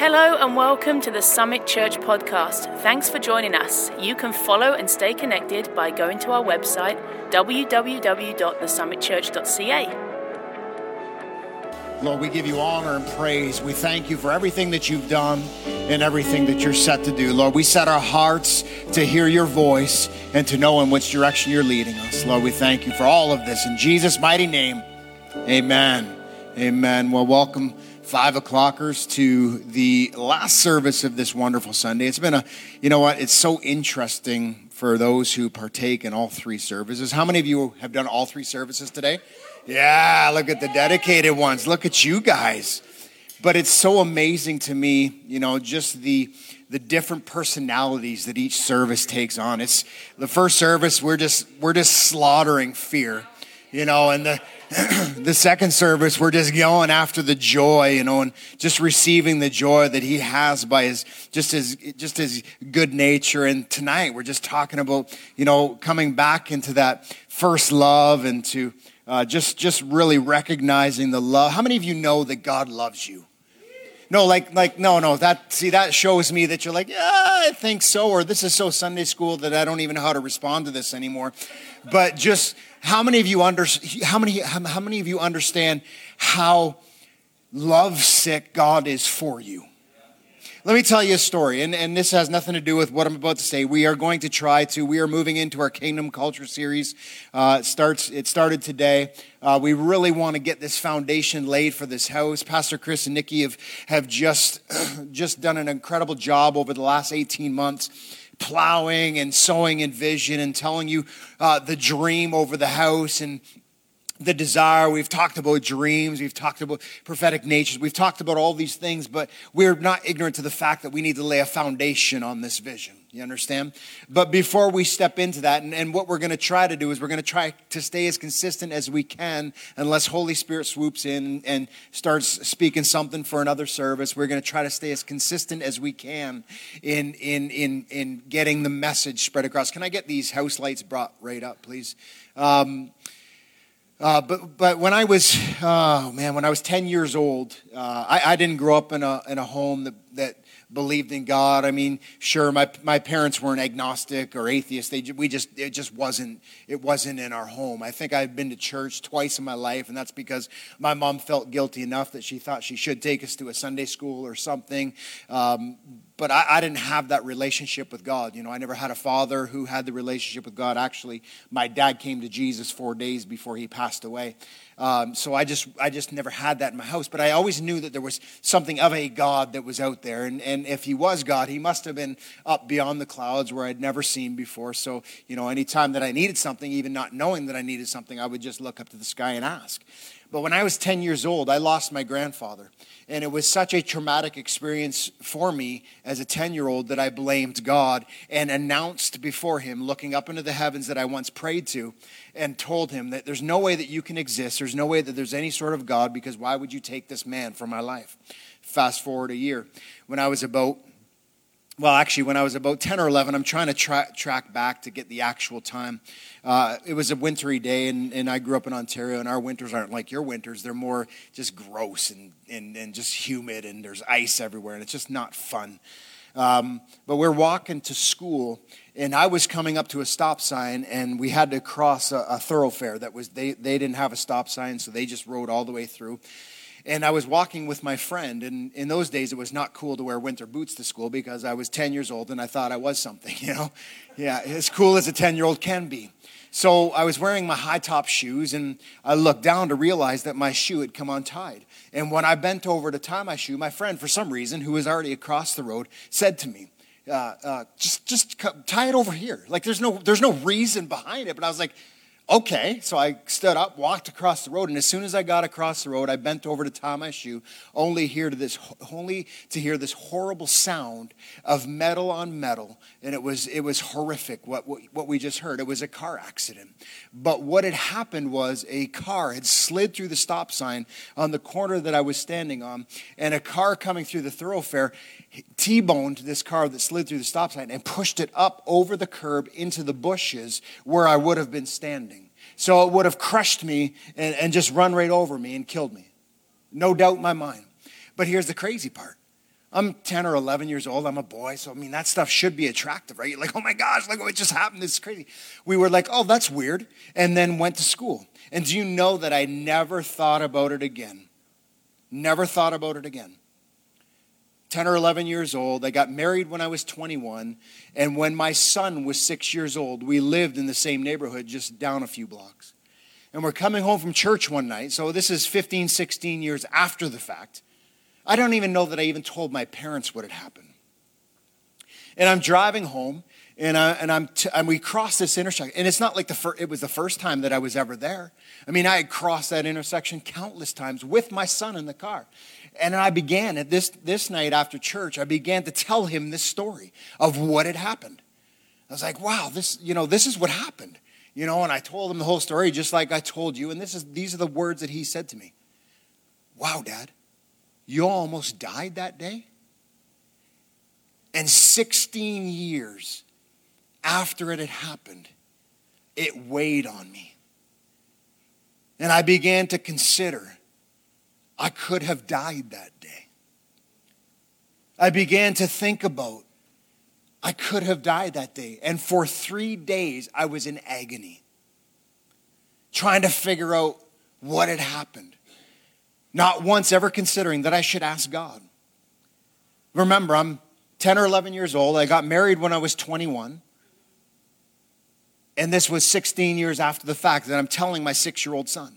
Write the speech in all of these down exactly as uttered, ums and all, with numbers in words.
Hello and welcome to the Summit Church podcast. Thanks for joining us. You can follow and stay connected by going to our website, w w w dot the summit church dot c a. Lord, we give you honor and praise. We thank you for everything that you've done and everything that you're set to do. Lord, we set our hearts to hear your voice and to know in which direction you're leading us. Lord, we thank you for all of this. In Jesus' mighty name, amen. Amen. Well, welcome, five o'clockers, to the last service of this wonderful Sunday. It's been a, you know what, it's so interesting for those who partake in all three services. How many of you have done all three services today? Yeah, look at the dedicated ones. Look at you guys. But it's so amazing to me, you know, just the the different personalities that each service takes on. It's the first service, we're just we're just slaughtering fear, you know, and the the second service, we're just going after the joy, you know, and just receiving the joy that he has by his, just his, just his good nature. And tonight, we're just talking about, you know, coming back into that first love and to uh, just, just really recognizing the love. How many of you know that God loves you? No, like, like, no, no, that, see, that shows me that you're like, yeah, I think so, or this is so Sunday school that I don't even know how to respond to this anymore. But just, how many of you under, how many, how many of you understand how lovesick God is for you? Let me tell you a story, and, and this has nothing to do with what I'm about to say. We are going to try to, we are moving into our Kingdom Culture series. Uh, it starts, it started today. Uh, we really want to get this foundation laid for this house. Pastor Chris and Nikki have, have just, just done an incredible job over the last eighteen months, plowing and sowing in vision and telling you uh, the dream over the house and the desire. We've talked about dreams. We've talked about prophetic natures. We've talked about all these things, but we're not ignorant to the fact that we need to lay a foundation on this vision. You understand? But before we step into that, and, and what we're going to try to do is we're going to try to stay as consistent as we can unless Holy Spirit swoops in and starts speaking something for another service. We're going to try to stay as consistent as we can in, in, in, in getting the message spread across. Can I get these house lights brought right up, please? Um, Uh, but but when I was oh man when I was ten years old, uh, I, I didn't grow up in a in a home that, that believed in God. I mean, sure, my my parents weren't agnostic or atheists. They we just it just wasn't it wasn't in our home. I think I've been to church twice in my life, and that's because my mom felt guilty enough that she thought she should take us to a Sunday school or something. Um, But I, I didn't have that relationship with God. You know, I never had a father who had the relationship with God. Actually, my dad came to Jesus four days before he passed away. Um, so I just I just never had that in my house. But I always knew that there was something of a God that was out there. And, and if he was God, he must have been up beyond the clouds where I'd never seen before. So, you know, anytime that I needed something, even not knowing that I needed something, I would just look up to the sky and ask. But when I was ten years old, I lost my grandfather. And it was such a traumatic experience for me as a ten-year-old that I blamed God and announced before him, looking up into the heavens that I once prayed to, and told him that there's no way that you can exist. There's no way that there's any sort of God, because why would you take this man from my life? Fast forward a year. When I was about Well, actually, when I was about ten or eleven, I'm trying to tra- track back to get the actual time. Uh, it was a wintry day, and, and I grew up in Ontario, and our winters aren't like your winters. They're more just gross and, and, and just humid, and there's ice everywhere, and it's just not fun. Um, but we're walking to school, and I was coming up to a stop sign, and we had to cross a, a thoroughfare that was, they, they didn't have a stop sign, so they just rode all the way through. And I was walking with my friend, and in those days, it was not cool to wear winter boots to school because I was ten years old and I thought I was something, you know? Yeah, as cool as a ten-year-old can be. So I was wearing my high-top shoes, and I looked down to realize that my shoe had come untied. And when I bent over to tie my shoe, my friend, for some reason, who was already across the road, said to me, uh, uh, just just tie it over here. Like, there's no there's no reason behind it. But I was like, okay, so I stood up, walked across the road, and as soon as I got across the road, I bent over to tie my shoe, only hear to this, only to hear this horrible sound of metal on metal, and it was it was horrific. What what we just heard, it was a car accident. But what had happened was a car had slid through the stop sign on the corner that I was standing on, and a car coming through the thoroughfare T-boned this car that slid through the stop sign and pushed it up over the curb into the bushes where I would have been standing. So it would have crushed me and, and just run right over me and killed me. No doubt in my mind. But here's the crazy part. I'm ten or eleven years old. I'm a boy. So, I mean, that stuff should be attractive, right? You're like, oh my gosh, like what just happened? This is crazy. We were like, oh, that's weird. And then went to school. And do you know that I never thought about it again? Never thought about it again. ten or eleven years old. I got married when I was twenty-one. And when my son was six years old, we lived in the same neighborhood just down a few blocks. And we're coming home from church one night. So this is fifteen, sixteen years after the fact. I don't even know that I even told my parents what had happened. And I'm driving home, and I, and I'm t- and we cross this intersection. And it's not like the fir- it was the first time that I was ever there. I mean, I had crossed that intersection countless times with my son in the car. And I began at this this night after church. I began to tell him this story of what had happened. I was like, "Wow, this you know this is what happened." You know, and I told him the whole story just like I told you. And this is these are the words that he said to me. "Wow, Dad. You almost died that day?" And sixteen years after it had happened, it weighed on me. And I began to consider, I could have died that day. I began to think about, I could have died that day. And for three days, I was in agony, trying to figure out what had happened. Not once ever considering that I should ask God. Remember, I'm ten or eleven years old. I got married when I was twenty-one. And this was sixteen years after the fact that I'm telling my six-year-old son.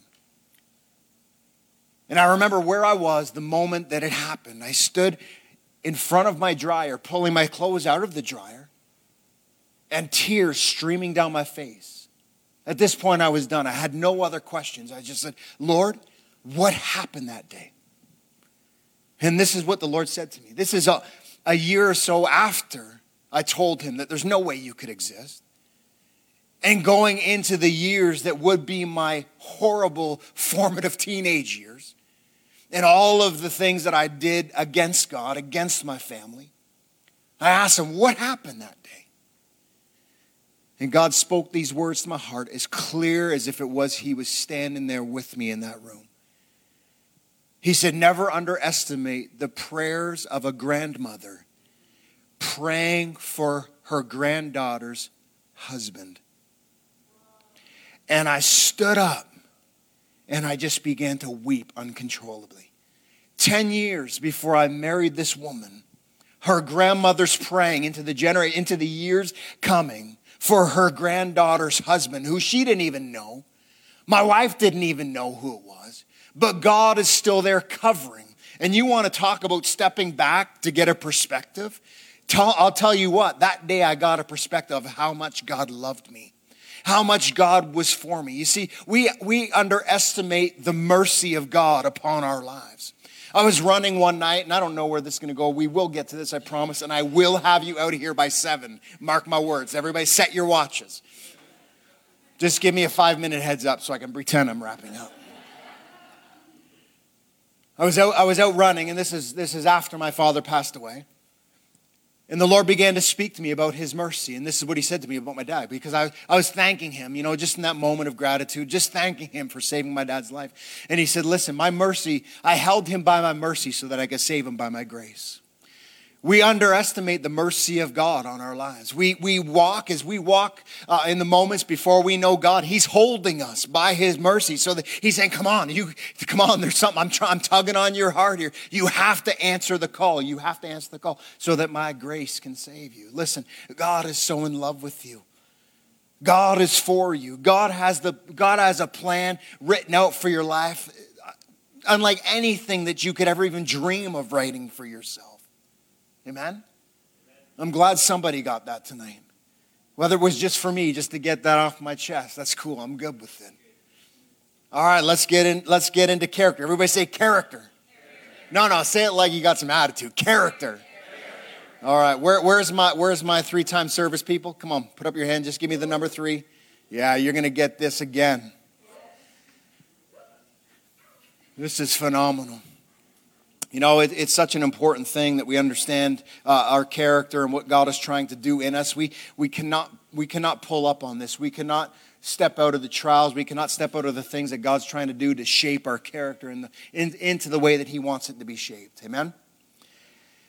And I remember where I was the moment that it happened. I stood in front of my dryer, pulling my clothes out of the dryer, and tears streaming down my face. At this point, I was done. I had no other questions. I just said, Lord, what happened that day? And this is what the Lord said to me. This is a, a year or so after I told him that there's no way you could exist. And going into the years that would be my horrible formative teenage years. And all of the things that I did against God, against my family. I asked him, what happened that day? And God spoke these words to my heart as clear as if it was he was standing there with me in that room. He said, never underestimate the prayers of a grandmother praying for her granddaughter's husband. And I stood up and I just began to weep uncontrollably. Ten years before I married this woman, her grandmother's praying into the genera- into the years coming for her granddaughter's husband, who she didn't even know. My wife didn't even know who it was. But God is still there covering. And you want to talk about stepping back to get a perspective? Tell, I'll tell you what, that day I got a perspective of how much God loved me. How much God was for me. You see, we, we underestimate the mercy of God upon our lives. I was running one night, and I don't know where this is going to go. We will get to this, I promise, and I will have you out of here by seven. Mark my words. Everybody set your watches. Just give me a five-minute heads up so I can pretend I'm wrapping up. I was out, I was out running, and this is, this is after my father passed away. And the Lord began to speak to me about his mercy. And this is what he said to me about my dad. Because I, I was thanking him, you know, just in that moment of gratitude, just thanking him for saving my dad's life. And he said, listen, my mercy, I held him by my mercy so that I could save him by my grace. We underestimate the mercy of God on our lives. We we walk, as we walk uh, in the moments before we know God, he's holding us by his mercy. So that he's saying, come on, you, come on, there's something, I'm, trying, I'm tugging on your heart here. You have to answer the call. You have to answer the call so that my grace can save you. Listen, God is so in love with you. God is for you. God has the God has a plan written out for your life, unlike anything that you could ever even dream of writing for yourself. Amen? I'm glad somebody got that tonight. Whether it was just for me, just to get that off my chest. That's cool. I'm good with it. All right, let's get in. Let's get into character. Everybody say character. character. No, no, say it like you got some attitude. Character. character. All right, where, where's my where's my three-time service people? Come on, put up your hand. Just give me the number three. Yeah, you're gonna get this again. This is phenomenal. You know, it, it's such an important thing that we understand uh, our character and what God is trying to do in us. We we cannot we cannot pull up on this. We cannot step out of the trials. We cannot step out of the things that God's trying to do to shape our character in the, in, into the way that he wants it to be shaped. Amen?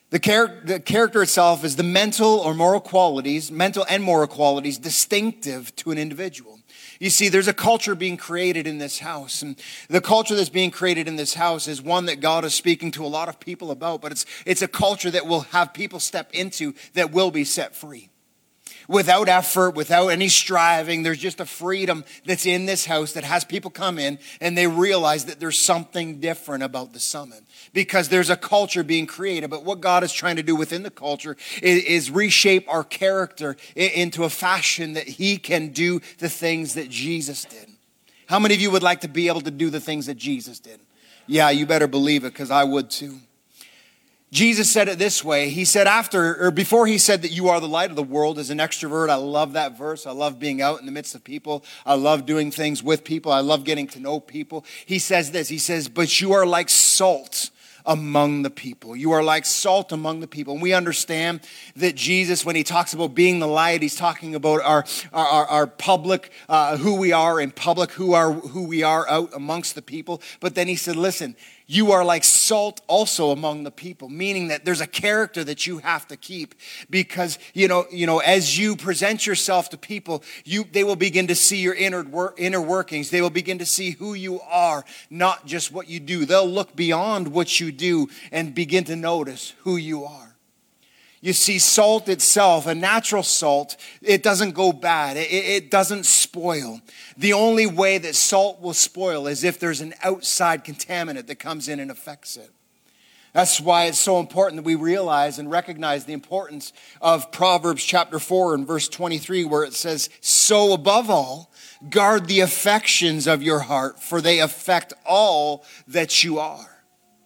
The, char- the character itself is the mental or moral qualities, mental and moral qualities distinctive to an individual. You see, there's a culture being created in this house, and the culture that's being created in this house is one that God is speaking to a lot of people about, but it's, it's a culture that will have people step into that will be set free. Without effort, without any striving, there's just a freedom that's in this house that has people come in and they realize that there's something different about the Summit because there's a culture being created. But what God is trying to do within the culture is, is reshape our character into a fashion that he can do the things that Jesus did. How many of you would like to be able to do the things that Jesus did? Yeah, you better believe it, because I would too. Jesus said it this way. He said after, or before he said that you are the light of the world. As an extrovert, I love that verse. I love being out in the midst of people. I love doing things with people. I love getting to know people. He says this, he says, but you are like salt among the people. You are like salt among the people. And we understand that Jesus, when he talks about being the light, he's talking about our, our, our public, uh, who we are in public, who are who we are out amongst the people. But then he said, listen, you are like salt also among the people, meaning that there's a character that you have to keep because, you know, you know, as you present yourself to people, you they will begin to see your inner, wor- inner workings. They will begin to see who you are, not just what you do. They'll look beyond what you do and begin to notice who you are. You see, salt itself, a natural salt, it doesn't go bad. It, it doesn't spoil. The only way that salt will spoil is if there's an outside contaminant that comes in and affects it. That's why it's so important that we realize and recognize the importance of Proverbs chapter four and verse twenty-three, where it says, so above all, guard the affections of your heart, for they affect all that you are.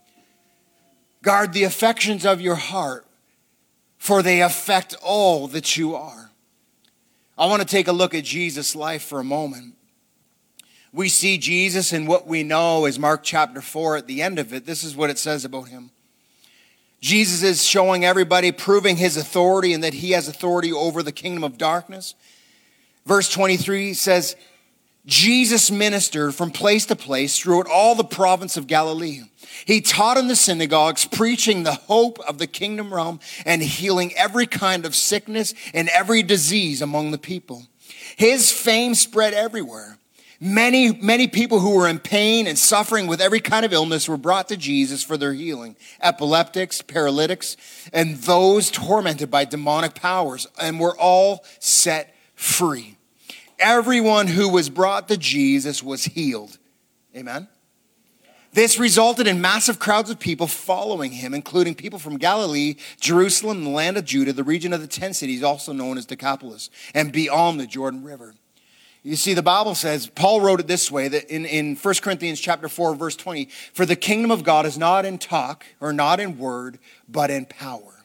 Guard the affections of your heart, for they affect all that you are. I want to take a look at Jesus' life for a moment. We see Jesus in what we know is Mark chapter four at the end of it. This is what it says about him. Jesus is showing everybody, proving his authority and that he has authority over the kingdom of darkness. Verse twenty-three says, Jesus ministered from place to place throughout all the province of Galilee. He taught in the synagogues, preaching the hope of the kingdom realm and healing every kind of sickness and every disease among the people. His fame spread everywhere. Many, many people who were in pain and suffering with every kind of illness were brought to Jesus for their healing. Epileptics, paralytics, and those tormented by demonic powers, and were all set free. Everyone who was brought to Jesus was healed. Amen. This resulted in massive crowds of people following him, including people from Galilee, Jerusalem, the land of Judah, the region of the ten cities, also known as Decapolis, and beyond the Jordan River. You see, the Bible says, Paul wrote it this way, that in, in First Corinthians chapter four, verse twenty, for the kingdom of God is not in talk or not in word, but in power.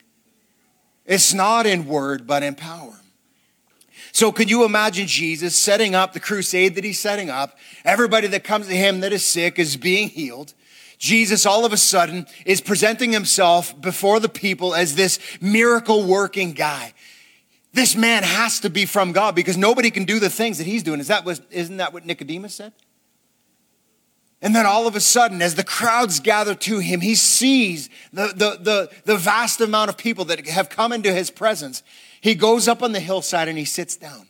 It's not in word, but in power. So could you imagine Jesus setting up the crusade that he's setting up? Everybody that comes to him that is sick is being healed. Jesus all of a sudden is presenting himself before the people as this miracle working guy. This man has to be from God because nobody can do the things that he's doing. Is that what, isn't that what Nicodemus said? And then all of a sudden, as the crowds gather to him, he sees the, the, the, the vast amount of people that have come into his presence. He goes up on the hillside and he sits down.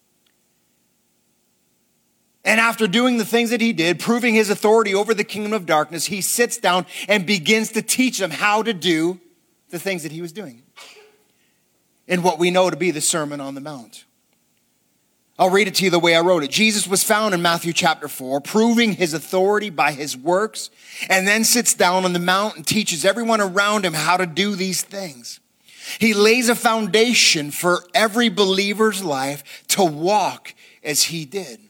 And after doing the things that he did, proving his authority over the kingdom of darkness, he sits down and begins to teach them how to do the things that he was doing in what we know to be the Sermon on the Mount. I'll read it to you the way I wrote it. Jesus was found in Matthew chapter four, proving his authority by his works, and then sits down on the mount and teaches everyone around him how to do these things. He lays a foundation for every believer's life to walk as he did.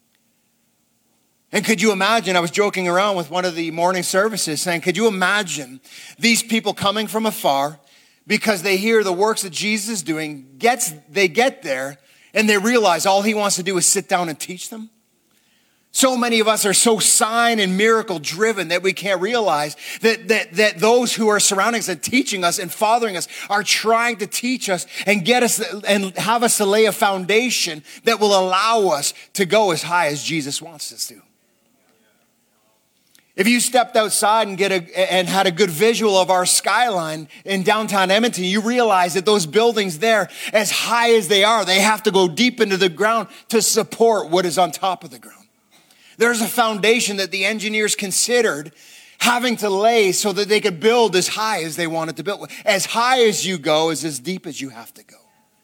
And could you imagine, I was joking around with one of the morning services saying, could you imagine these people coming from afar because they hear the works that Jesus is doing, gets, they get there and they realize all he wants to do is sit down and teach them? So many of us are so sign and miracle driven that we can't realize that, that, that those who are surrounding us and teaching us and fathering us are trying to teach us and get us and have us to lay a foundation that will allow us to go as high as Jesus wants us to. If you stepped outside and get a, and had a good visual of our skyline in downtown Edmonton, you realize that those buildings there, as high as they are, they have to go deep into the ground to support what is on top of the ground. There's a foundation that the engineers considered having to lay so that they could build as high as they wanted to build. As high as you go is as deep as you have to go.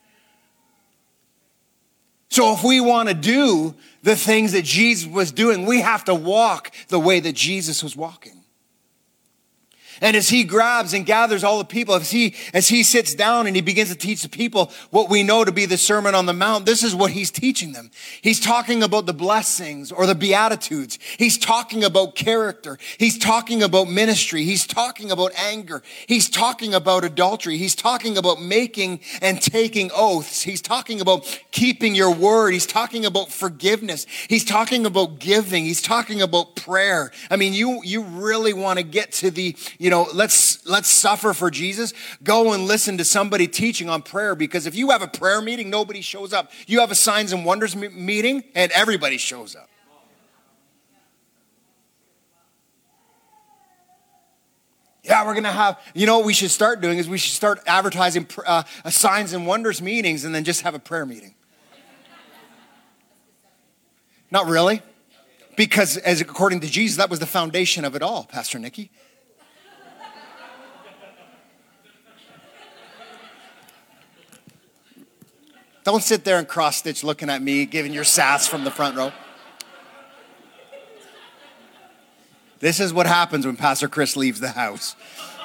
So if we want to do the things that Jesus was doing, we have to walk the way that Jesus was walking. And as he grabs and gathers all the people, as he, as he sits down and he begins to teach the people what we know to be the Sermon on the Mount, this is what he's teaching them. He's talking about the blessings or the Beatitudes. He's talking about character. He's talking about ministry. He's talking about anger. He's talking about adultery. He's talking about making and taking oaths. He's talking about keeping your word. He's talking about forgiveness. He's talking about giving. He's talking about prayer. I mean, you, you really want to get to the, you know, let's let's suffer for Jesus. Go and listen to somebody teaching on prayer, because if you have a prayer meeting, nobody shows up. You have a signs and wonders meeting, and everybody shows up. Yeah, we're going to have, you know what we should start doing is we should start advertising uh, signs and wonders meetings and then just have a prayer meeting. Not really. Because as according to Jesus, that was the foundation of it all, Pastor Nikki. Don't sit there and cross-stitch looking at me, giving your sass from the front row. This is what happens when Pastor Chris leaves the house.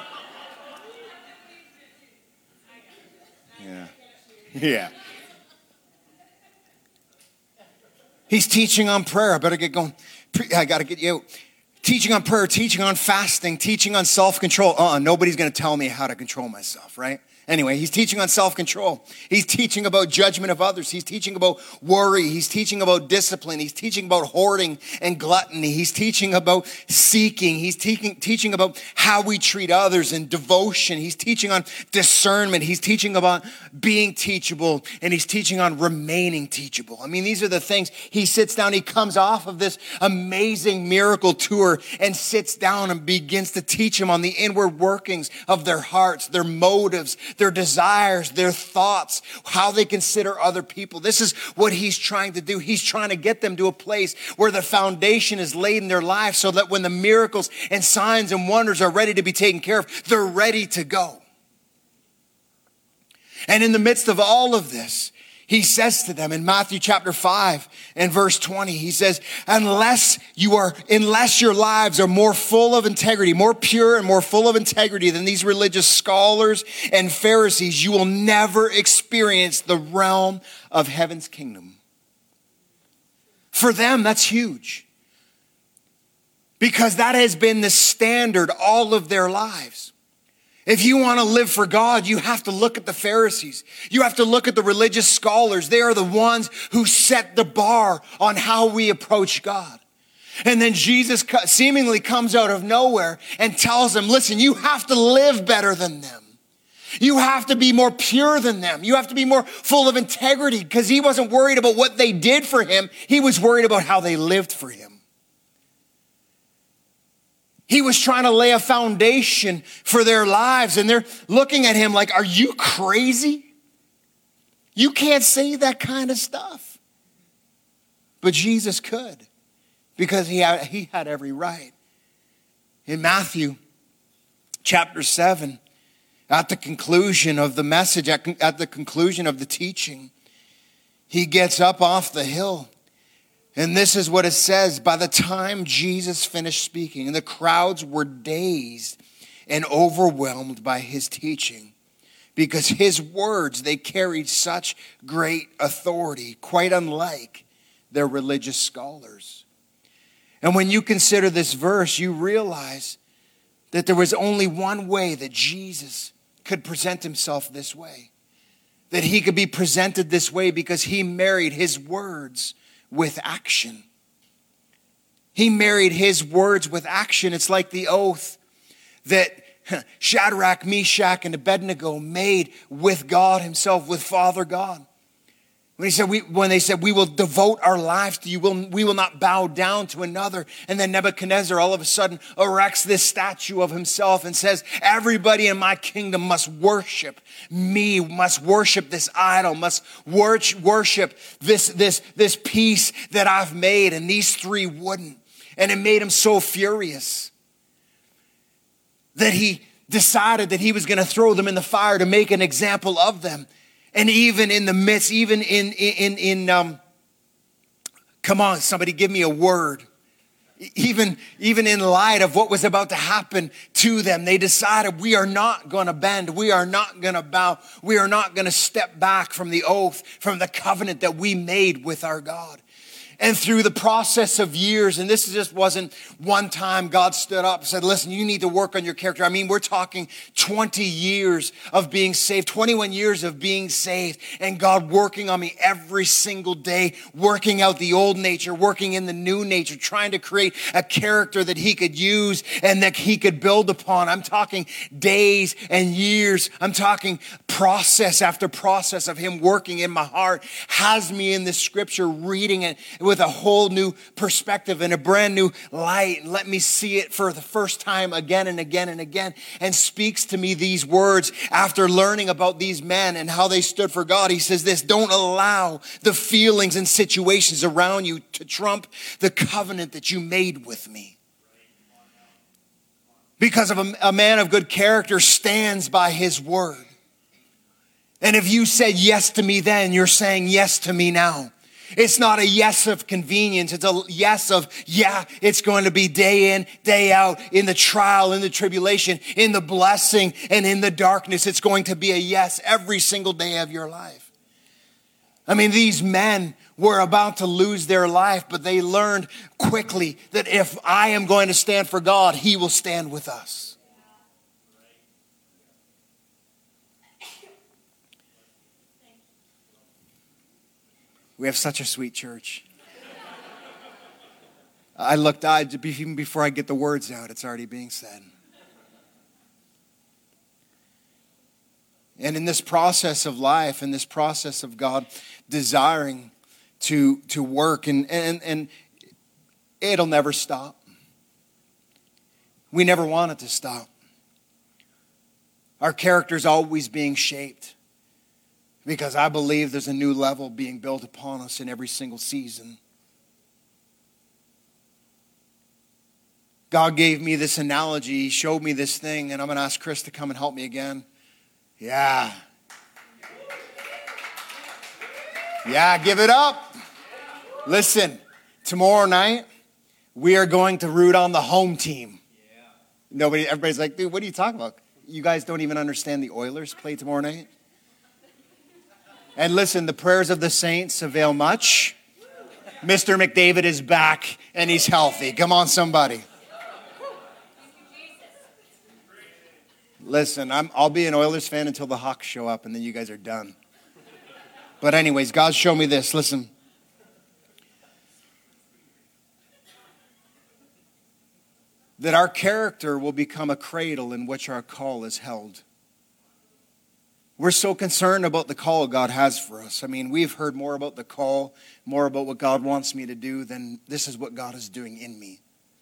Yeah. Yeah. He's teaching on prayer. I better get going. I got to get you out. Teaching on prayer, teaching on fasting, teaching on self-control. Uh-uh, nobody's going to tell me how to control myself, right? Anyway, he's teaching on self-control. He's teaching about judgment of others. He's teaching about worry. He's teaching about discipline. He's teaching about hoarding and gluttony. He's teaching about seeking. He's teaching, teaching about how we treat others and devotion. He's teaching on discernment. He's teaching about being teachable, and he's teaching on remaining teachable. I mean, these are the things. He sits down. He comes off of this amazing miracle tour and sits down and begins to teach them on the inward workings of their hearts, their motives, their desires, their thoughts, how they consider other people. This is what he's trying to do. He's trying to get them to a place where the foundation is laid in their life so that when the miracles and signs and wonders are ready to be taken care of, they're ready to go. And in the midst of all of this, he says to them in Matthew chapter five and verse twenty, he says, unless you are, unless your lives are more full of integrity, more pure and more full of integrity than these religious scholars and Pharisees, you will never experience the realm of heaven's kingdom. For them, that's huge. Because that has been the standard all of their lives. If you want to live for God, you have to look at the Pharisees. You have to look at the religious scholars. They are the ones who set the bar on how we approach God. And then Jesus seemingly comes out of nowhere and tells them, listen, you have to live better than them. You have to be more pure than them. You have to be more full of integrity, because he wasn't worried about what they did for him. He was worried about how they lived for him. He was trying to lay a foundation for their lives, and they're looking at him like, are you crazy? You can't say that kind of stuff. But Jesus could, because he had, he had every right. In Matthew chapter seven, at the conclusion of the message, at, at the conclusion of the teaching, he gets up off the hill. And this is what it says. By the time Jesus finished speaking, and the crowds were dazed and overwhelmed by his teaching, because his words, they carried such great authority, quite unlike their religious scholars. And when you consider this verse, you realize that there was only one way that Jesus could present himself this way. That he could be presented this way because he married his words with action. He married his words with action. It's like the oath that Shadrach, Meshach, and Abednego made with God himself, with Father God. When he said, we, when they said, we will devote our lives to you, we'll, we will not bow down to another. And then Nebuchadnezzar all of a sudden erects this statue of himself and says, everybody in my kingdom must worship me, must worship this idol, must worship this, this, this piece that I've made. And these three wouldn't. And it made him so furious that he decided that he was going to throw them in the fire to make an example of them. And even in the midst, even in, in, in, um, come on, somebody give me a word. Even, even in light of what was about to happen to them, they decided we are not going to bend. We are not going to bow. We are not going to step back from the oath, from the covenant that we made with our God. And through the process of years, and this just wasn't one time God stood up and said, listen, you need to work on your character. I mean, we're talking twenty years of being saved, twenty-one years of being saved, and God working on me every single day, working out the old nature, working in the new nature, trying to create a character that he could use and that he could build upon. I'm talking days and years. I'm talking process after process of him working in my heart, has me in this scripture, reading it with a whole new perspective and a brand new light. And let me see it for the first time again and again and again, and speaks to me these words after learning about these men and how they stood for God. He says this: don't allow the feelings and situations around you to trump the covenant that you made with me. Because of a, a man of good character stands by his word. And if you said yes to me then, you're saying yes to me now. It's not a yes of convenience. It's a yes of, yeah, it's going to be day in, day out, in the trial, in the tribulation, in the blessing, and in the darkness. It's going to be a yes every single day of your life. I mean, these men were about to lose their life, but they learned quickly that if I am going to stand for God, he will stand with us. We have such a sweet church. I looked, I, even before I get the words out, it's already being said. And in this process of life, in this process of God desiring to, to work, and, and, and it'll never stop. We never want it to stop. Our character's always being shaped. Because I believe there's a new level being built upon us in every single season. God gave me this analogy. He showed me this thing. And I'm going to ask Chris to come and help me again. Yeah. Yeah, give it up. Listen, tomorrow night, we are going to root on the home team. Nobody, everybody's like, dude, what are you talking about? You guys don't even understand the Oilers play tomorrow night? And listen, the prayers of the saints avail much. Mister McDavid is back and he's healthy. Come on, somebody. Listen, I'm, I'll be an Oilers fan until the Hawks show up and then you guys are done. But anyways, God showed me this. Listen. That our character will become a cradle in which our call is held. We're so concerned about the call God has for us. I mean, we've heard more about the call, more about what God wants me to do than this is what God is doing in me.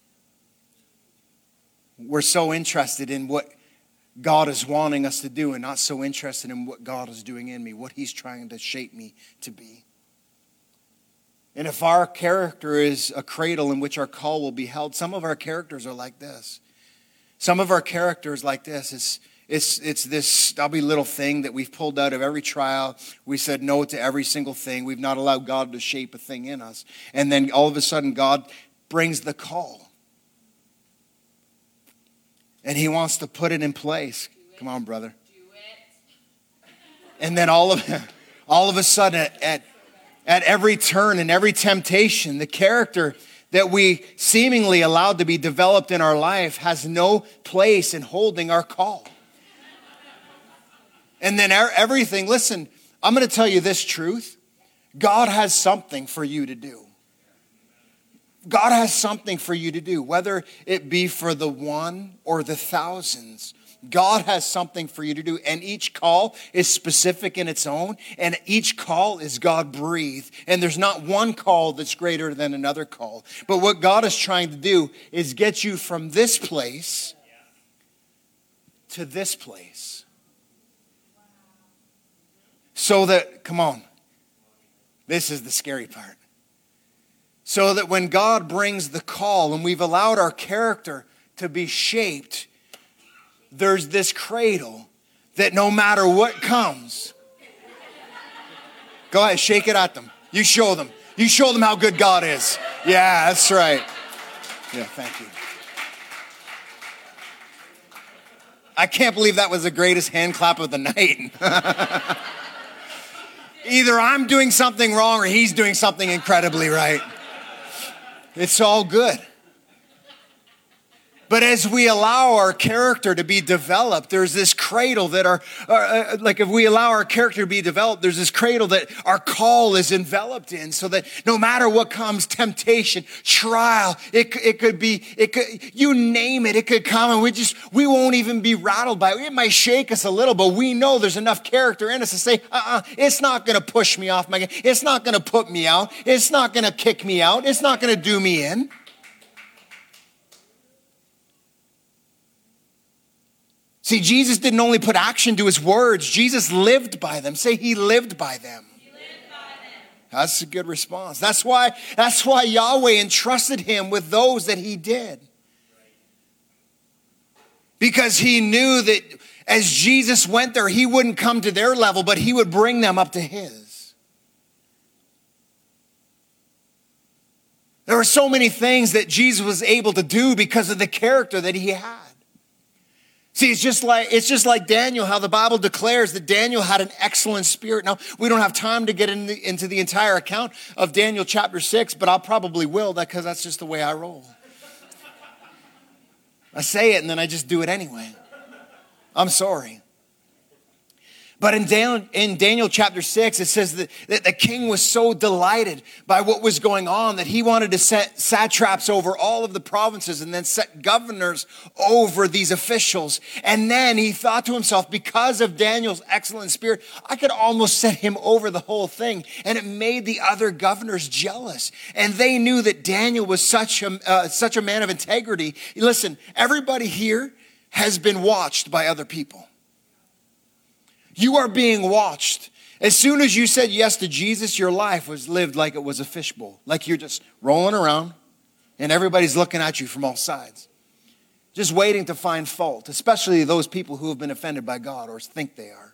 We're so interested in what God is wanting us to do and not so interested in what God is doing in me, what he's trying to shape me to be. And if our character is a cradle in which our call will be held, some of our characters are like this. Some of our characters like this. It's It's it's this stubby little thing that we've pulled out of every trial. We said no to every single thing. We've not allowed God to shape a thing in us. And then all of a sudden God brings the call. And he wants to put it in place. Come on, brother. Do it. And then all of all of a sudden at, at, at every turn and every temptation, the character that we seemingly allowed to be developed in our life has no place in holding our call. And then everything, listen, I'm going to tell you this truth. God has something for you to do. God has something for you to do, whether it be for the one or the thousands. God has something for you to do, and each call is specific in its own, and each call is God-breathed, and there's not one call that's greater than another call. But what God is trying to do is get you from this place to this place. So that, come on, this is the scary part. So that when God brings the call and we've allowed our character to be shaped, there's this cradle that no matter what comes, go ahead, shake it at them. You show them. You show them how good God is. Yeah, that's right. Yeah, thank you. I can't believe that was the greatest hand clap of the night. Either I'm doing something wrong or he's doing something incredibly right. It's all good. But as we allow our character to be developed, there's this cradle that our, uh, like if we allow our character to be developed, there's this cradle that our call is enveloped in, so that no matter what comes, temptation, trial, it, it could be, it could, you name it, it could come, and we just, we won't even be rattled by it. It might shake us a little, but we know there's enough character in us to say, uh-uh, it's not going to push me off my game. It's not going to put me out. It's not going to kick me out. It's not going to do me in. See, Jesus didn't only put action to his words. Jesus lived by them. Say, he lived by them. He lived by them. That's a good response. That's why, that's why Yahweh entrusted him with those that he did. Because he knew that as Jesus went there, he wouldn't come to their level, but he would bring them up to his. There were so many things that Jesus was able to do because of the character that he had. See, it's just like it's just like Daniel, how the Bible declares that Daniel had an excellent spirit. Now, we don't have time to get in the, into the entire account of Daniel chapter six, but I probably will, because that's just the way I roll. I say it and then I just do it anyway. I'm sorry. But in Daniel, in Daniel chapter six, it says that, that the king was so delighted by what was going on that he wanted to set satraps over all of the provinces and then set governors over these officials. And then he thought to himself, because of Daniel's excellent spirit, I could almost set him over the whole thing. And it made the other governors jealous. And they knew that Daniel was such a, uh, such a man of integrity. Listen, everybody here has been watched by other people. You are being watched. As soon as you said yes to Jesus, your life was lived like it was a fishbowl. Like you're just rolling around and everybody's looking at you from all sides. Just waiting to find fault, especially those people who have been offended by God or think they are.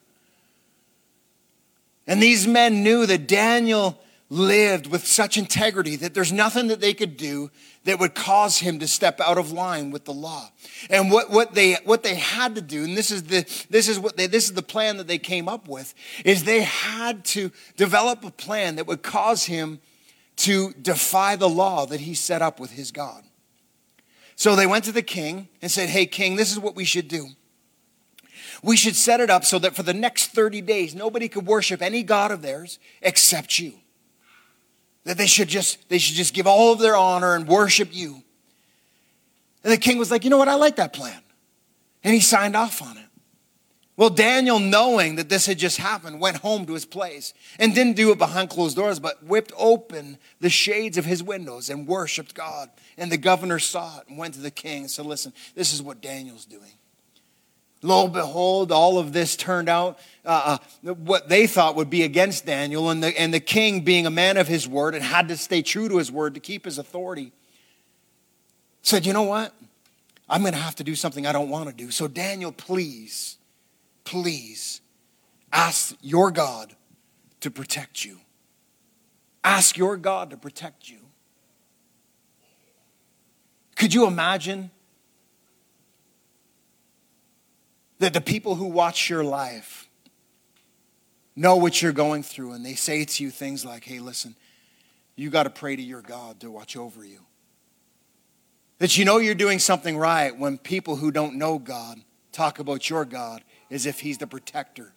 And these men knew that Daniel lived with such integrity that there's nothing that they could do that would cause him to step out of line with the law. And what, what they what they had to do, and this is the this is what they this is the plan that they came up with, is they had to develop a plan that would cause him to defy the law that he set up with his God. So they went to the king and said, "Hey, king, this is what we should do. We should set it up so that for the next thirty days, nobody could worship any god of theirs except you. That they should just they should just give all of their honor and worship you." And the king was like, "You know what? I like that plan." And he signed off on it. Well, Daniel, knowing that this had just happened, went home to his place and didn't do it behind closed doors, but whipped open the shades of his windows and worshiped God. And the governor saw it and went to the king and said, "Listen, this is what Daniel's doing." Lo and behold, all of this turned out uh, uh, what they thought would be against Daniel. And the, and the king, being a man of his word and had to stay true to his word to keep his authority, said, "You know what? I'm going to have to do something I don't want to do. So Daniel, please, please ask your God to protect you. Ask your God to protect you." Could you imagine that the people who watch your life know what you're going through, and they say to you things like, "Hey, listen, you got to pray to your God to watch over you." That you know you're doing something right when people who don't know God talk about your God as if he's the protector.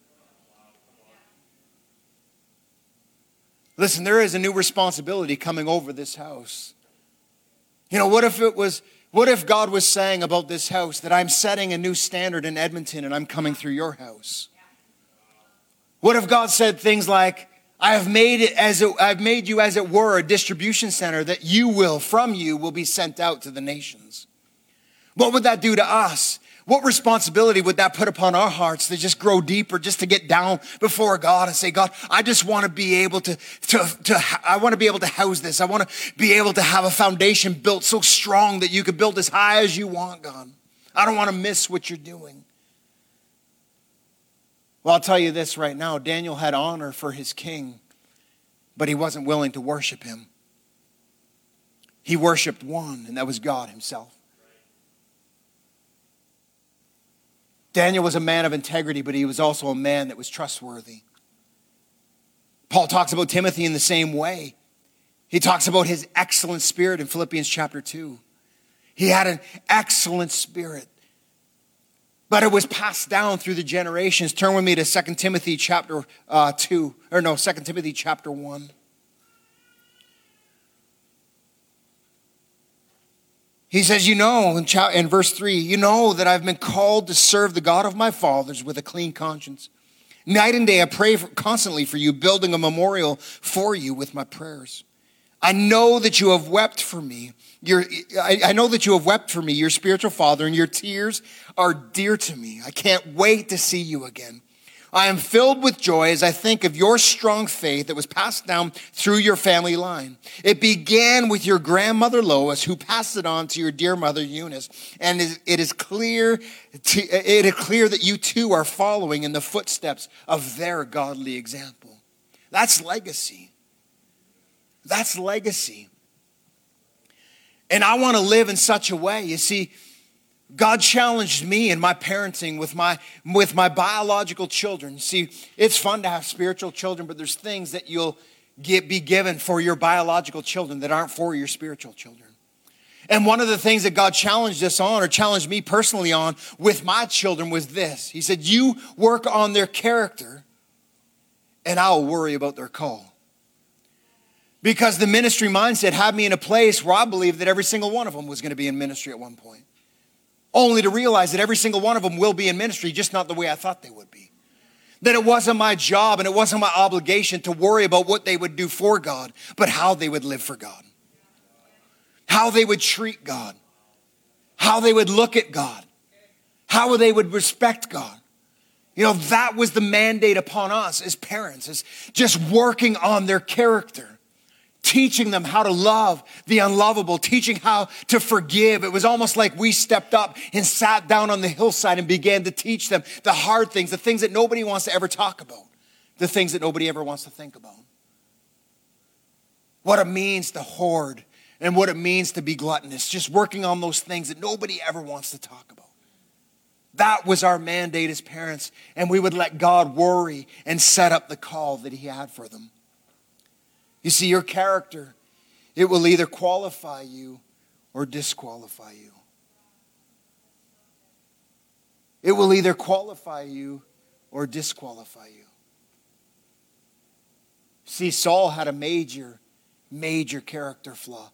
Listen, there is a new responsibility coming over this house. You know, what if it was, what if God was saying about this house that I'm setting a new standard in Edmonton and I'm coming through your house? What if God said things like, I have made it as it, I've made you as it were a distribution center that you will, from you, will be sent out to the nations? What would that do to us? What responsibility would that put upon our hearts to just grow deeper, just to get down before God and say, God, I just want to be able to, to, to, I want to be able to house this. I want to be able to have a foundation built so strong that you could build as high as you want, God. I don't want to miss what you're doing. Well, I'll tell you this right now. Daniel had honor for his king, but he wasn't willing to worship him. He worshiped one, and that was God himself. Daniel was a man of integrity, but he was also a man that was trustworthy. Paul talks about Timothy in the same way. He talks about his excellent spirit in Philippians chapter two. He had an excellent spirit, but it was passed down through the generations. Turn with me to Second Timothy chapter uh, two, or no, Second Timothy chapter one. He says, you know, in, cha- in verse three, you know that I've been called to serve the God of my fathers with a clean conscience. Night and day I pray for, constantly for you, building a memorial for you with my prayers. I know that you have wept for me. Your, I, I know that you have wept for me, your spiritual father, and your tears are dear to me. I can't wait to see you again. I am filled with joy as I think of your strong faith that was passed down through your family line. It began with your grandmother Lois, who passed it on to your dear mother Eunice. And it is clear, to, it is clear that you too are following in the footsteps of their godly example. That's legacy. That's legacy. And I want to live in such a way. You see, God challenged me in my parenting with my with my biological children. See, it's fun to have spiritual children, but there's things that you'll get be given for your biological children that aren't for your spiritual children. And one of the things that God challenged us on, or challenged me personally on with my children, was this. He said, you work on their character and I'll worry about their call. Because the ministry mindset had me in a place where I believed that every single one of them was going to be in ministry at one point. Only to realize that every single one of them will be in ministry, just not the way I thought they would be. That it wasn't my job and it wasn't my obligation to worry about what they would do for God, but how they would live for God. How they would treat God. How they would look at God. How they would respect God. You know, that was the mandate upon us as parents, is just working on their character. Teaching them how to love the unlovable, teaching how to forgive. It was almost like we stepped up and sat down on the hillside and began to teach them the hard things, the things that nobody wants to ever talk about, the things that nobody ever wants to think about. What it means to hoard and what it means to be gluttonous, just working on those things that nobody ever wants to talk about. That was our mandate as parents, and we would let God worry and set up the call that he had for them. You see, your character, it will either qualify you or disqualify you. It will either qualify you or disqualify you. See, Saul had a major, major character flaw.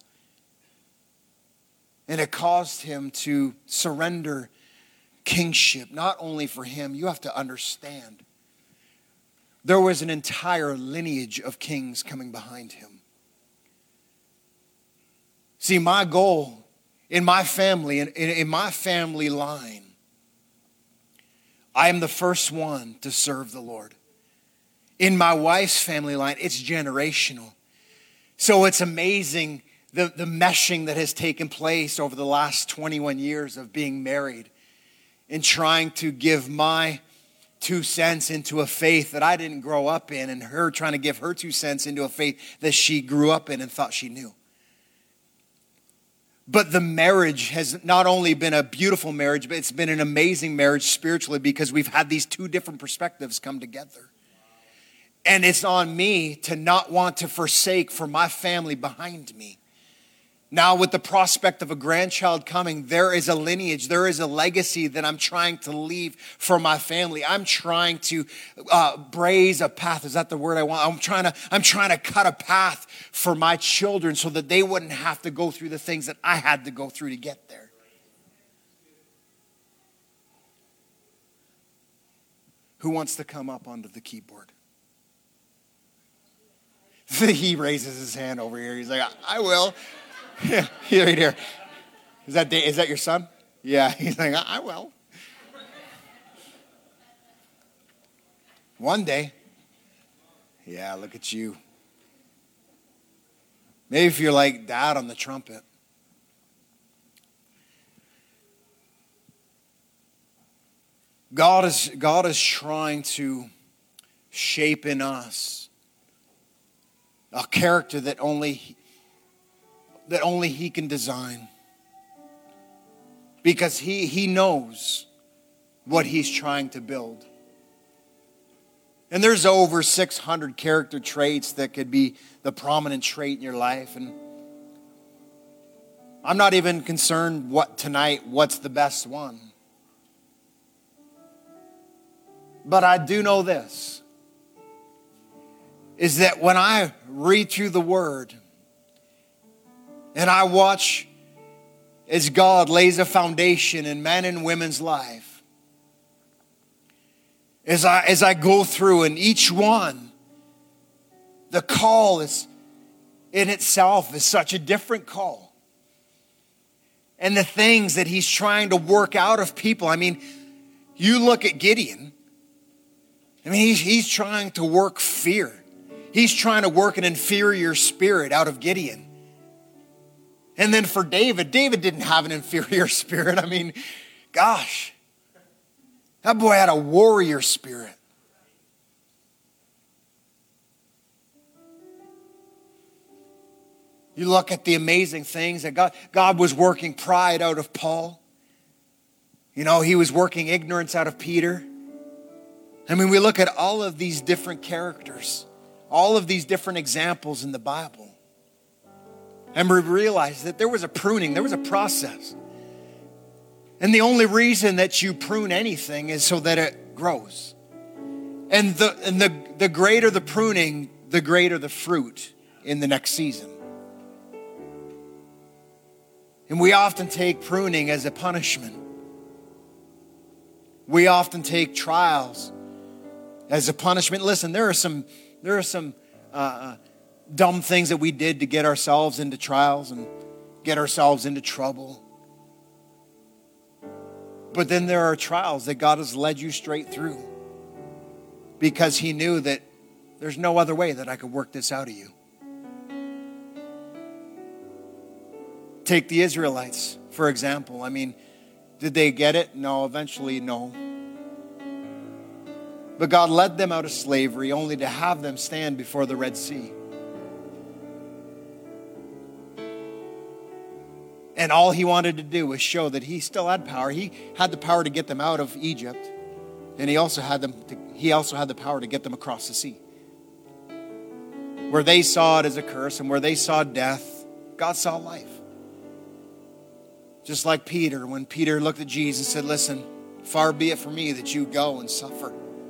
And it caused him to surrender kingship, not only for him. You have to understand. There was an entire lineage of kings coming behind him. See, my goal in my family, in, in my family line, I am the first one to serve the Lord. In my wife's family line, it's generational. So it's amazing the, the meshing that has taken place over the last twenty-one years of being married and trying to give my two cents into a faith that I didn't grow up in, and her trying to give her two cents into a faith that she grew up in and thought she knew. But the marriage has not only been a beautiful marriage, but it's been an amazing marriage spiritually, because we've had these two different perspectives come together. And it's on me to not want to forsake for my family behind me. Now with the prospect of a grandchild coming, there is a lineage, there is a legacy that I'm trying to leave for my family. I'm trying to uh, braze a path. Is that the word I want? I'm trying to, I'm trying to cut a path for my children so that they wouldn't have to go through the things that I had to go through to get there. Who wants to come up onto the keyboard? He raises his hand over here. He's like, I will. Yeah, right here. Is that is that your son? Yeah. He's like, I will. One day. Yeah, look at you. Maybe if you're like Dad on the trumpet. God is God is trying to shape in us a character that only that only He can design. Because he, he knows what He's trying to build. And there's over six hundred character traits that could be the prominent trait in your life. And I'm not even concerned what tonight, what's the best one. But I do know this, is that when I read through the Word and I watch as God lays a foundation in men and women's life, as I, as I go through, and each one, the call is in itself is such a different call. And the things that He's trying to work out of people. I mean, you look at Gideon. I mean, he's, he's trying to work fear. He's trying to work an inferior spirit out of Gideon. And then for David, David didn't have an inferior spirit. I mean, gosh, that boy had a warrior spirit. You look at the amazing things that God, God was working pride out of Paul. You know, He was working ignorance out of Peter. I mean, we look at all of these different characters, all of these different examples in the Bible. And we realize that there was a pruning, there was a process. And the only reason that you prune anything is so that it grows. And the, and the, the greater the pruning, the greater the fruit in the next season. And we often take pruning as a punishment. We often take trials as a punishment. Listen, there are some, there are some uh, dumb things that we did to get ourselves into trials and get ourselves into trouble. But then there are trials that God has led you straight through because He knew that there's no other way that I could work this out of you. Take the Israelites, for example. I mean, did they get it? No, eventually, no. But God led them out of slavery only to have them stand before the Red Sea. And all He wanted to do was show that He still had power. He had the power to get them out of Egypt. And He also had them to, He also had the power to get them across the sea. Where they saw it as a curse and where they saw death, God saw life. Just like Peter, when Peter looked at Jesus and said, listen, far be it from me that you go and suffer.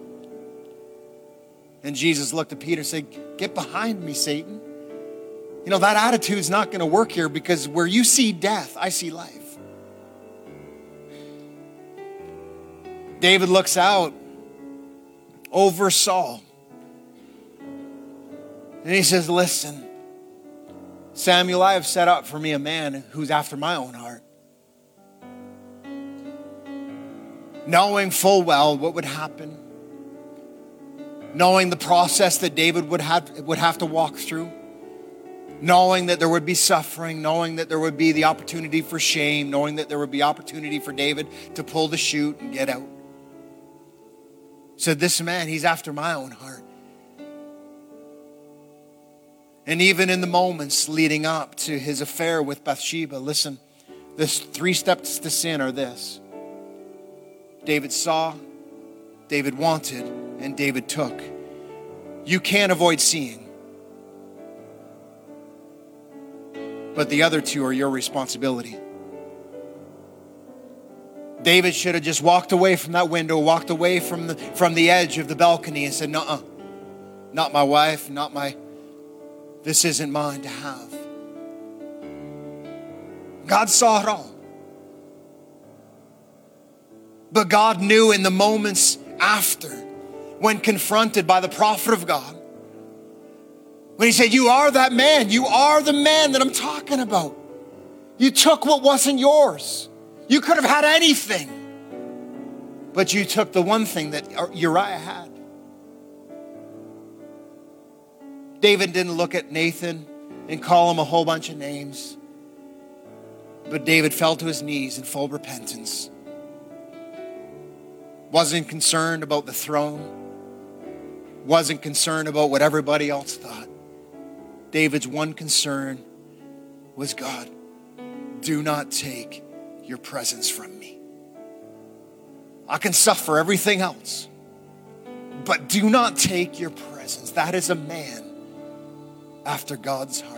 And Jesus looked at Peter and said, get behind me, Satan. You know, that attitude's not going to work here because where you see death, I see life. David looks out over Saul. And he says, listen, Samuel, I have set up for me a man who's after my own heart. Knowing full well what would happen. Knowing the process that David would have, would have to walk through. Knowing that there would be suffering. Knowing that there would be the opportunity for shame. Knowing that there would be opportunity for David to pull the chute and get out. Said, this man, he's after my own heart. And even in the moments leading up to his affair with Bathsheba, listen, the three steps to sin are this. David saw, David wanted, and David took. You can't avoid seeing. but the other two are your responsibility. David should have just walked away from that window, walked away from the, from the edge of the balcony and said, "Nuh-uh, not my wife, not my, this isn't mine to have." God saw it all. But God knew in the moments after, when confronted by the prophet of God, when he said, "You are that man. You are the man that I'm talking about. You took what wasn't yours. You could have had anything, but you took the one thing that Uriah had." David didn't look at Nathan and call him a whole bunch of names, but David fell to his knees in full repentance. Wasn't concerned about the throne. Wasn't concerned about what everybody else thought. David's one concern was, "God, do not take your presence from me. I can suffer everything else, but do not take your presence." That is a man after God's heart.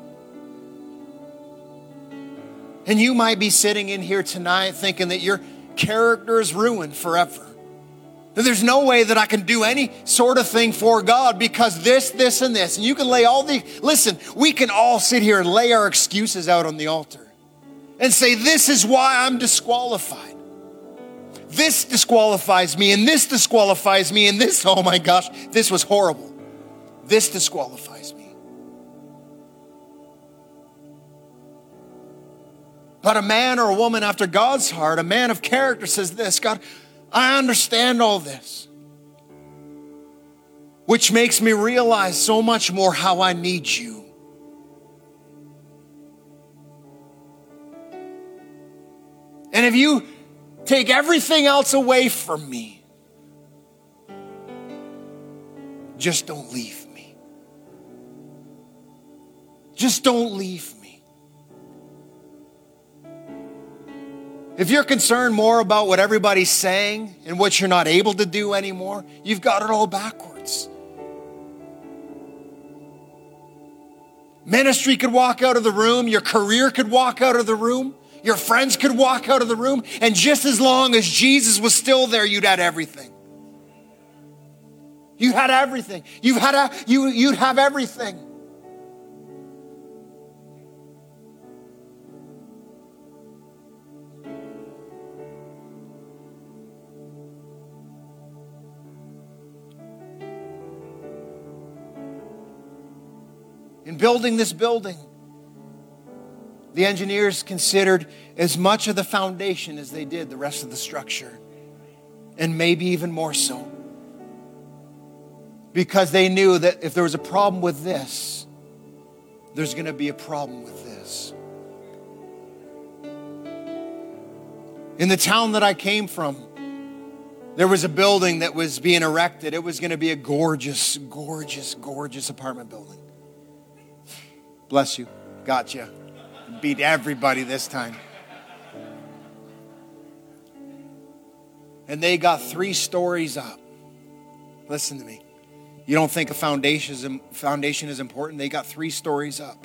And you might be sitting in here tonight thinking that your character is ruined forever. That there's no way that I can do any sort of thing for God because this, this, and this. And you can lay all the, listen, we can all sit here and lay our excuses out on the altar and say, "This is why I'm disqualified. This disqualifies me, and this disqualifies me, and this, oh my gosh, this was horrible. This disqualifies me." But a man or a woman after God's heart, a man of character, says this: "God, I understand all this, which makes me realize so much more how I need you. And if you take everything else away from me, just don't leave me. Just don't leave me. If you're concerned more about what everybody's saying and what you're not able to do anymore, you've got it all backwards. Ministry could walk out of the room. Your career could walk out of the room. Your friends could walk out of the room. And just as long as Jesus was still there, you'd had everything. You had everything. You've had a, you, you'd have everything. In building this building, the engineers considered as much of the foundation as they did the rest of the structure, and maybe even more so, because they knew that if there was a problem with this, there's going to be a problem with this. In the town that I came from, there was a building that was being erected. It was going to be a gorgeous, gorgeous, gorgeous apartment building. Bless you. Gotcha. Beat everybody this time. And they got three stories up. Listen to me. You don't think a foundation is, foundation is important? They got three stories up.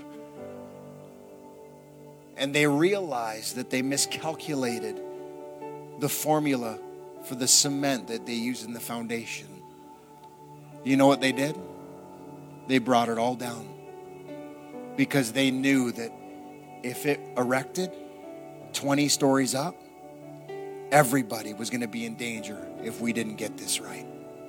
And they realized that they miscalculated the formula for the cement that they used in the foundation. You know what they did? They brought it all down. Because they knew that if it erected twenty stories up, everybody was going to be in danger if we didn't get this right.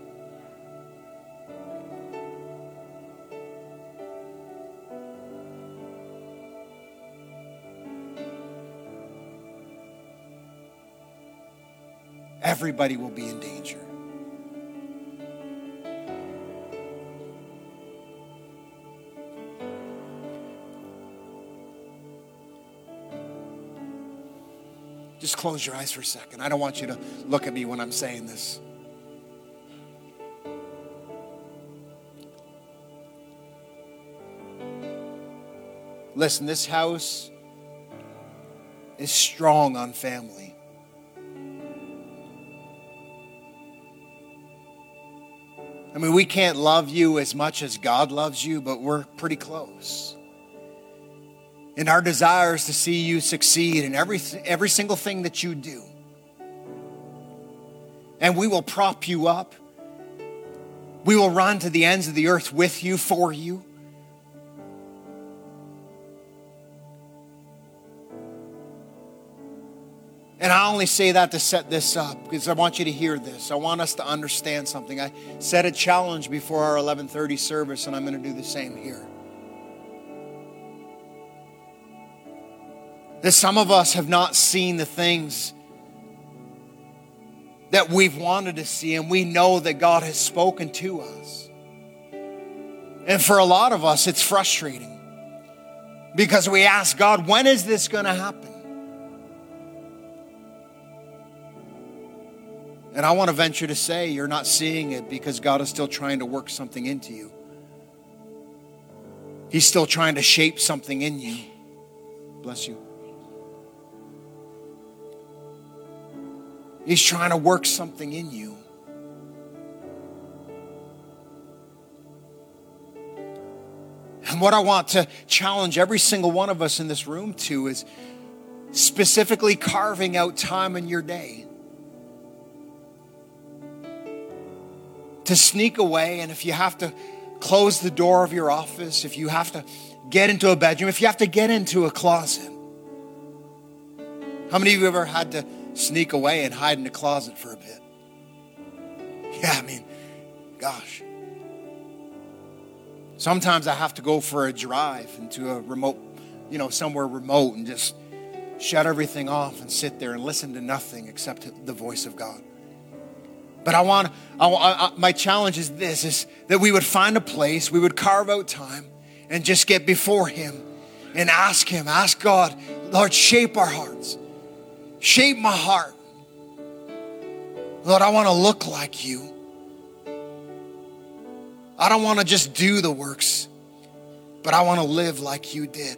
Everybody will be in danger. Just close your eyes for a second. I don't want you to look at me when I'm saying this. Listen, this house is strong on family. I mean, we can't love you as much as God loves you, but we're pretty close. And our desire is to see you succeed in every, every single thing that you do. And we will prop you up. We will run to the ends of the earth with you, for you. And I only say that to set this up because I want you to hear this. I want us to understand something. I set a challenge before our eleven thirty service, and I'm going to do the same here. That some of us have not seen the things that we've wanted to see, and we know that God has spoken to us. And for a lot of us, it's frustrating because we ask God, when is this going to happen? And I want to venture to say you're not seeing it because God is still trying to work something into you. He's still trying to shape something in you. Bless you. He's trying to work something in you. And what I want to challenge every single one of us in this room to is specifically carving out time in your day to sneak away. And if you have to close the door of your office, if you have to get into a bedroom, if you have to get into a closet. How many of you ever had to sneak away and hide in the closet for a bit? Yeah, I mean, gosh. Sometimes I have to go for a drive into a remote, you know, somewhere remote and just shut everything off and sit there and listen to nothing except the voice of God. But I want, I, I, my challenge is this, is that we would find a place, we would carve out time and just get before Him and ask Him, ask God, Lord, shape our hearts. Shape my heart. Lord, I want to look like you. I don't want to just do the works, but I want to live like you did.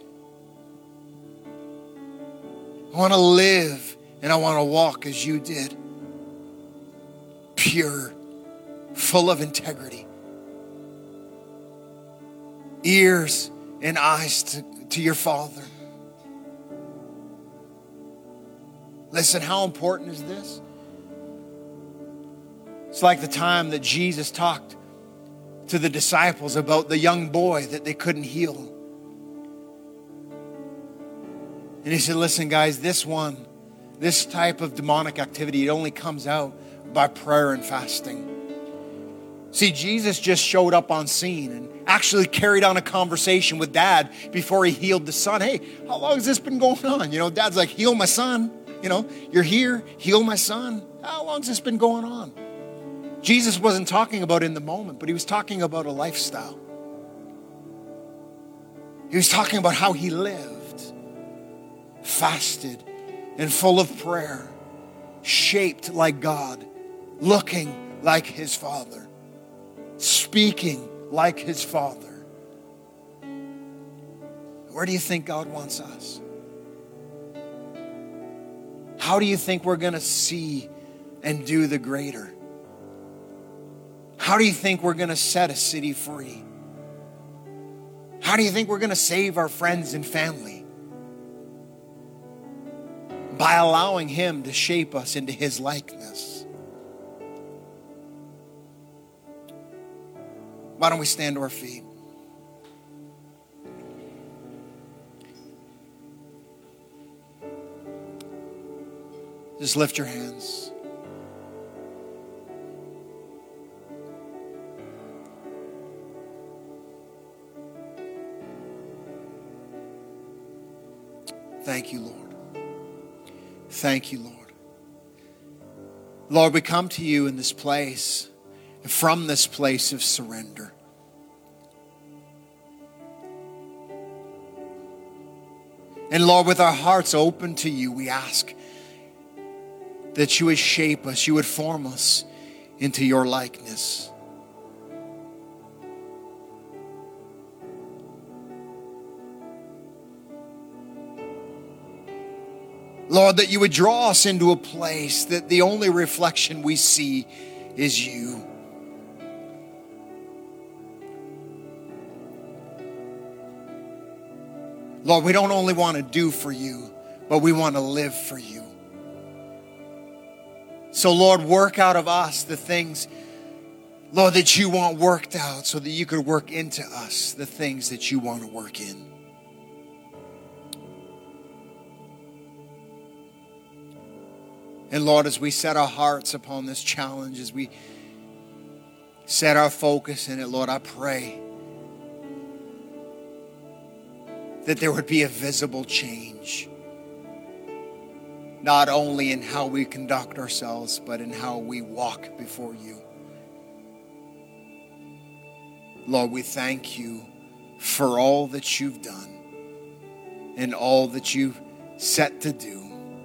I want to live and I want to walk as you did. Pure, full of integrity. Ears and eyes to, to your Father. Listen, how important is this? It's like the time that Jesus talked to the disciples about the young boy that they couldn't heal. And He said, listen, guys, this one, this type of demonic activity, it only comes out by prayer and fasting. See, Jesus just showed up on scene and actually carried on a conversation with Dad before He healed the son. Hey, how long has this been going on? You know, Dad's like, heal my son. You know, you're here, heal my son. How long has this been going on? Jesus wasn't talking about in the moment, but He was talking about a lifestyle. He was talking about how He lived, fasted, and full of prayer, shaped like God, looking like His Father, speaking like His Father. Where do you think God wants us? How do you think we're going to see and do the greater? How do you think we're going to set a city free? How do you think we're going to save our friends and family? By allowing Him to shape us into His likeness. Why don't we stand to our feet? Just lift your hands. Thank you, Lord. Thank you, Lord. Lord, we come to you in this place, and from this place of surrender. And Lord, with our hearts open to you, we ask that you would shape us, you would form us into your likeness. Lord, that you would draw us into a place that the only reflection we see is you. Lord, we don't only want to do for you, but we want to live for you. So Lord, work out of us the things, Lord, that you want worked out so that you could work into us the things that you want to work in. And Lord, as we set our hearts upon this challenge, as we set our focus in it, Lord, I pray that there would be a visible change. Not only in how we conduct ourselves, but in how we walk before you. Lord, we thank you for all that you've done and all that you've set to do.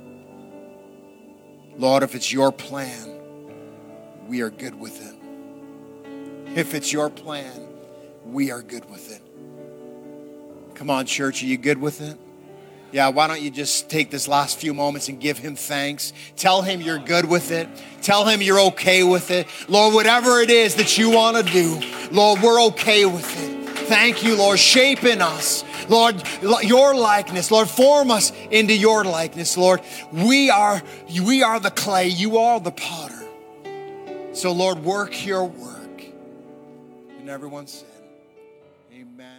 Lord, if it's your plan, we are good with it. If it's your plan, we are good with it. Come on, church, are you good with it? Yeah, why don't you just take this last few moments and give him thanks. Tell him you're good with it. Tell him you're okay with it. Lord, whatever it is that you want to do, Lord, we're okay with it. Thank you, Lord. Shape in us, Lord, your likeness. Lord, form us into your likeness, Lord. We are, we are the clay. You are the potter. So, Lord, work your work. And everyone said, amen.